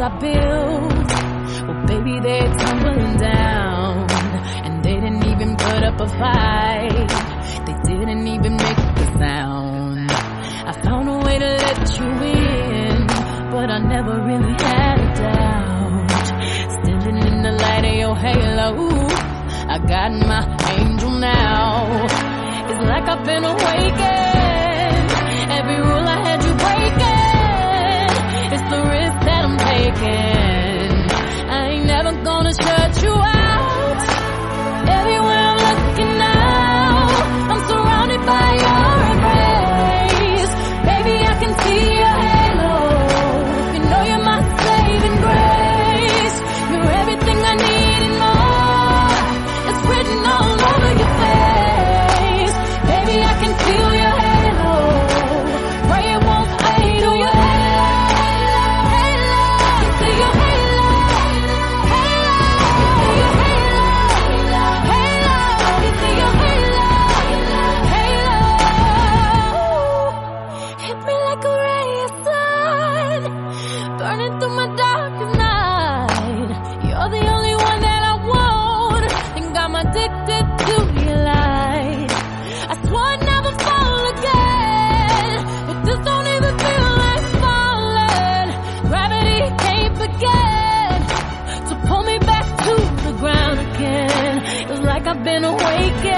I built, well, baby, they're tumbling down. And they didn't even put up a fight. They didn't even make a sound. I found a way to let you in, but I never really had a doubt. Standing in the light of your halo, I got my angel now. It's like I've been awakened. Every rule I had you breaking, it's the risk that I'm taking. I ain't never gonna shut you out. Everywhere I'm looking now, I'm surrounded by your embrace. Baby, I can see your halo. You know you're my saving grace. You're everything I need and more. It's written all over your face. Baby, I can feel your halo. Pray it won't fade. Do your halo, halo. See your halo, halo. See your halo, halo. See your halo, halo. Hit me like a ray of sun, burning through my darkest night. You're the only one that I want, think I'm addicted to your light. I swore I'd never fall again, but this don't even feel like falling. Gravity can't begin to pull me back to the ground again. It's like I've been awakened.